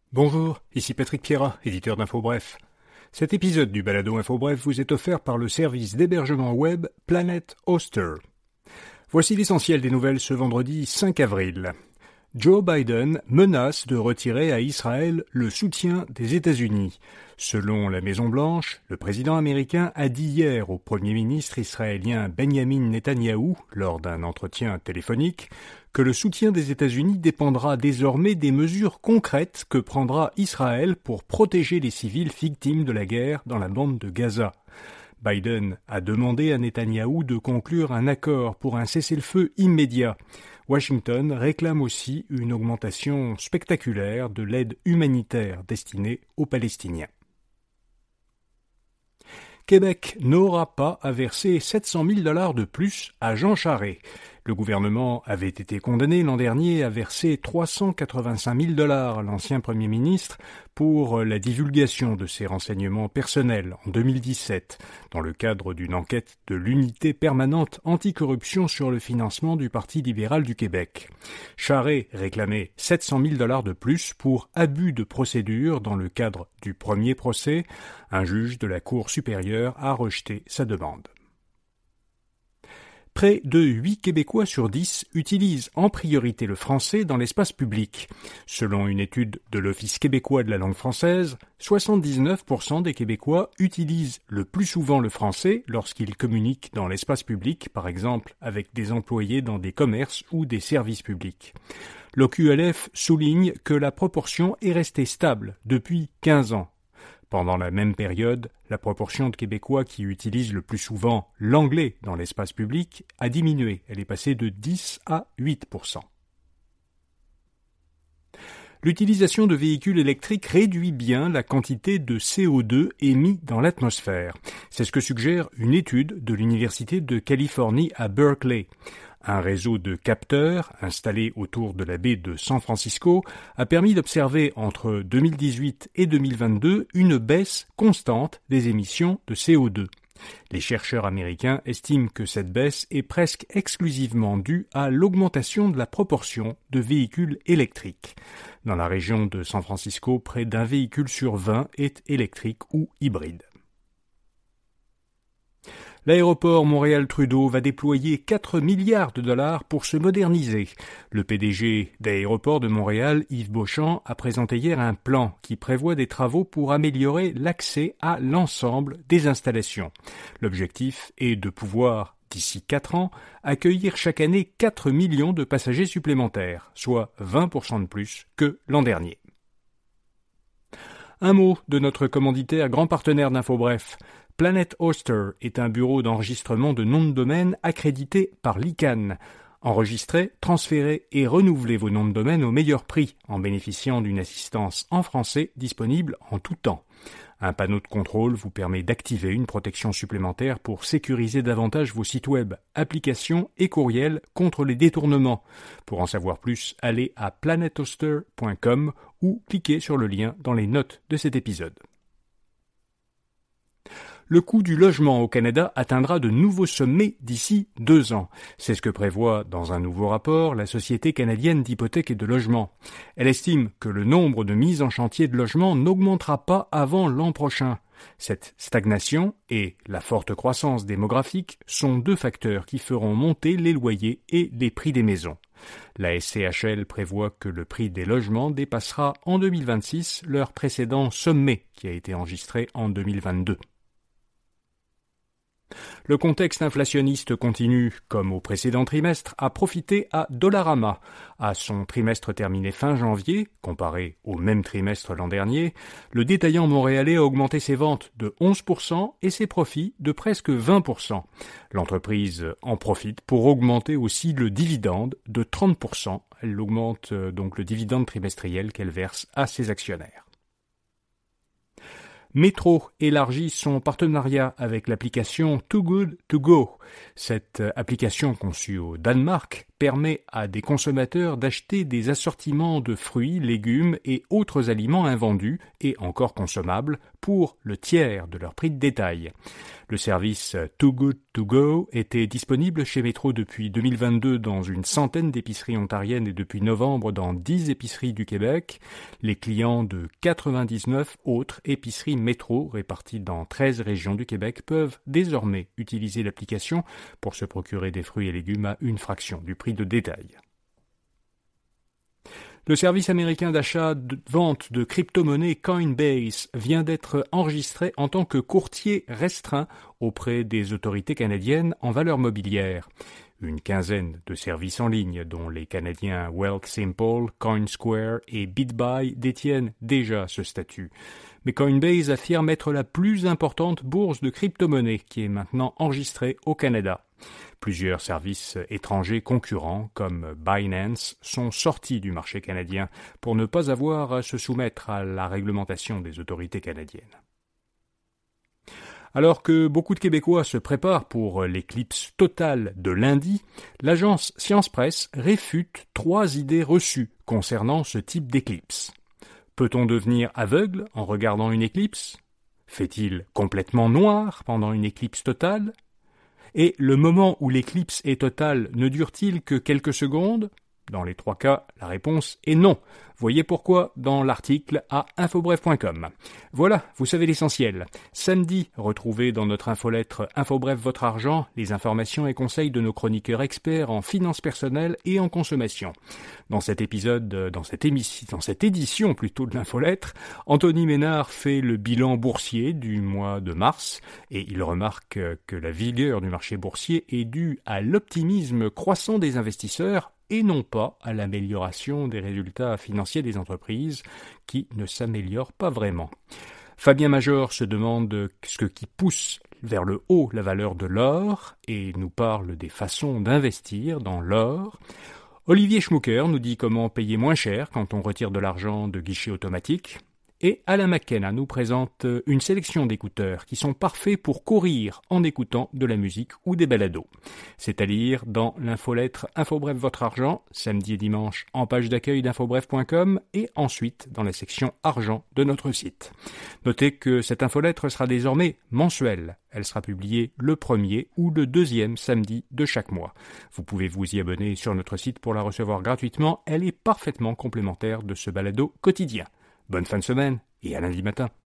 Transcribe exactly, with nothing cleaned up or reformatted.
Bonjour, ici Patrick Pierrat, éditeur d'InfoBref. Cet épisode du balado InfoBref vous est offert par le service d'hébergement web Planet Hoster. Voici l'essentiel des nouvelles ce vendredi cinq avril. Joe Biden menace de retirer à Israël le soutien des États-Unis. Selon la Maison-Blanche, le président américain a dit hier au Premier ministre israélien Benjamin Netanyahou, lors d'un entretien téléphonique, que le soutien des États-Unis dépendra désormais des mesures concrètes que prendra Israël pour protéger les civils victimes de la guerre dans la bande de Gaza. Biden a demandé à Netanyahou de conclure un accord pour un cessez-le-feu immédiat. Washington réclame aussi une augmentation spectaculaire de l'aide humanitaire destinée aux Palestiniens. Québec n'aura pas à verser sept cent mille dollars de plus à Jean Charest. Le gouvernement avait été condamné l'an dernier à verser trois cent quatre-vingt-cinq mille dollars à l'ancien Premier ministre pour la divulgation de ses renseignements personnels en deux mille dix-sept, dans le cadre d'une enquête de l'unité permanente anticorruption sur le financement du Parti libéral du Québec. Charest réclamait sept cent mille dollars de plus pour abus de procédure dans le cadre du premier procès. Un juge de la Cour supérieure a rejeté sa demande. Près de huit Québécois sur dix utilisent en priorité le français dans l'espace public. Selon une étude de l'Office québécois de la langue française, soixante-dix-neuf pour cent des Québécois utilisent le plus souvent le français lorsqu'ils communiquent dans l'espace public, par exemple avec des employés dans des commerces ou des services publics. L'O Q L F souligne que la proportion est restée stable depuis quinze ans. Pendant la même période, la proportion de Québécois qui utilisent le plus souvent l'anglais dans l'espace public a diminué. Elle est passée de dix à huit pour cent. L'utilisation de véhicules électriques réduit bien la quantité de C O deux émis dans l'atmosphère. C'est ce que suggère une étude de l'Université de Californie à Berkeley. Un réseau de capteurs installé autour de la baie de San Francisco a permis d'observer entre deux mille dix-huit et deux mille vingt-deux une baisse constante des émissions de C O deux. Les chercheurs américains estiment que cette baisse est presque exclusivement due à l'augmentation de la proportion de véhicules électriques. Dans la région de San Francisco, près d'un véhicule sur vingt est électrique ou hybride. L'aéroport Montréal-Trudeau va déployer quatre milliards de dollars pour se moderniser. Le P D G d'Aéroports de Montréal, Yves Beauchamp, a présenté hier un plan qui prévoit des travaux pour améliorer l'accès à l'ensemble des installations. L'objectif est de pouvoir, d'ici quatre ans, accueillir chaque année quatre millions de passagers supplémentaires, soit vingt pour cent de plus que l'an dernier. Un mot de notre commanditaire grand partenaire d'InfoBref. Planet Hoster est un bureau d'enregistrement de noms de domaine accrédité par l'I C A N. Enregistrez, transférez et renouvelez vos noms de domaine au meilleur prix en bénéficiant d'une assistance en français disponible en tout temps. Un panneau de contrôle vous permet d'activer une protection supplémentaire pour sécuriser davantage vos sites web, applications et courriels contre les détournements. Pour en savoir plus, allez à planet hoster point com ou cliquez sur le lien dans les notes de cet épisode. Le coût du logement au Canada atteindra de nouveaux sommets d'ici deux ans. C'est ce que prévoit dans un nouveau rapport la Société canadienne d'hypothèques et de logement. Elle estime que le nombre de mises en chantier de logements n'augmentera pas avant l'an prochain. Cette stagnation et la forte croissance démographique sont deux facteurs qui feront monter les loyers et les prix des maisons. La S C H L prévoit que le prix des logements dépassera en deux mille vingt-six leur précédent sommet qui a été enregistré en deux mille vingt-deux. Le contexte inflationniste continue, comme au précédent trimestre, à profiter à Dollarama. À son trimestre terminé fin janvier, comparé au même trimestre l'an dernier, le détaillant montréalais a augmenté ses ventes de onze pour cent et ses profits de presque vingt pour cent. L'entreprise en profite pour augmenter aussi le dividende de trente pour cent. Elle augmente donc le dividende trimestriel qu'elle verse à ses actionnaires. Metro élargit son partenariat avec l'application Too Good To Go. Cette application conçue au Danemark permet à des consommateurs d'acheter des assortiments de fruits, légumes et autres aliments invendus et encore consommables pour le tiers de leur prix de détail. Le service Too Good To Go était disponible chez Metro depuis deux mille vingt-deux dans une centaine d'épiceries ontariennes et depuis novembre dans dix épiceries du Québec. Les clients de quatre-vingt-dix-neuf autres épiceries Metro réparties dans treize régions du Québec peuvent désormais utiliser l'application pour se procurer des fruits et légumes à une fraction du prix de détail. Le service américain d'achat-vente de crypto-monnaies Coinbase vient d'être enregistré en tant que courtier restreint auprès des autorités canadiennes en valeurs mobilières. Une quinzaine de services en ligne, dont les Canadiens Wealthsimple, CoinSquare et BitBuy détiennent déjà ce statut. Mais Coinbase affirme être la plus importante bourse de crypto-monnaies qui est maintenant enregistrée au Canada. Plusieurs services étrangers concurrents, comme Binance, sont sortis du marché canadien pour ne pas avoir à se soumettre à la réglementation des autorités canadiennes. Alors que beaucoup de Québécois se préparent pour l'éclipse totale de lundi, l'agence Science Presse réfute trois idées reçues concernant ce type d'éclipse. Peut-on devenir aveugle en regardant une éclipse? Fait-il complètement noir pendant une éclipse totale? Et le moment où l'éclipse est totale ne dure-t-il que quelques secondes? Dans les trois cas, la réponse est non. Voyez pourquoi dans l'article à infobref point com. Voilà, vous savez l'essentiel. Samedi, retrouvez dans notre infolettre Infobref votre argent les informations et conseils de nos chroniqueurs experts en finances personnelles et en consommation. Dans cet épisode, dans cette émission, dans cette édition plutôt de l'infolettre, Anthony Ménard fait le bilan boursier du mois de mars et il remarque que la vigueur du marché boursier est due à l'optimisme croissant des investisseurs et non pas à l'amélioration des résultats financiers des entreprises qui ne s'améliorent pas vraiment. Fabien Major se demande ce qui pousse vers le haut la valeur de l'or et nous parle des façons d'investir dans l'or. Olivier Schmucker nous dit comment payer moins cher quand on retire de l'argent de guichet automatique. Et Alain McKenna nous présente une sélection d'écouteurs qui sont parfaits pour courir en écoutant de la musique ou des balados. C'est à lire dans l'infolettre Infobref votre argent, samedi et dimanche en page d'accueil d'infobref point com et ensuite dans la section argent de notre site. Notez que cette infolettre sera désormais mensuelle. Elle sera publiée le premier ou le deuxième samedi de chaque mois. Vous pouvez vous y abonner sur notre site pour la recevoir gratuitement. Elle est parfaitement complémentaire de ce balado quotidien. Bonne fin de semaine et à lundi matin.